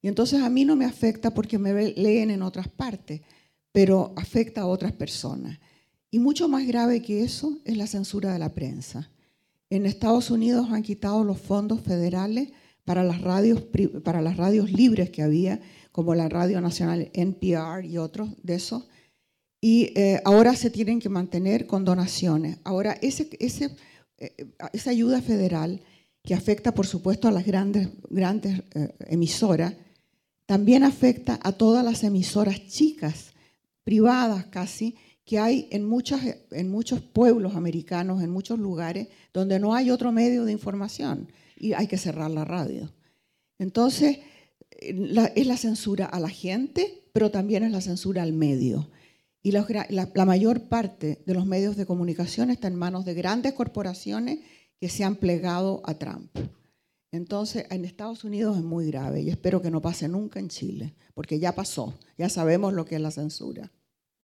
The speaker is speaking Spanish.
Y entonces a mí no me afecta porque me leen en otras partes, pero afecta a otras personas. Y mucho más grave que eso es la censura de la prensa. En Estados Unidos han quitado los fondos federales para las radios libres que había, como la Radio Nacional NPR y otros de esos, y ahora se tienen que mantener con donaciones. Ahora, esa ayuda federal, que afecta, por supuesto, a las grandes emisoras, también afecta a todas las emisoras chicas, privadas casi, que hay en muchos pueblos americanos, en muchos lugares, donde no hay otro medio de información y hay que cerrar la radio. Entonces, es la censura a la gente, pero también es la censura al medio. Y la mayor parte de los medios de comunicación está en manos de grandes corporaciones que se han plegado a Trump. Entonces, en Estados Unidos es muy grave y espero que no pase nunca en Chile, porque ya pasó, ya sabemos lo que es la censura.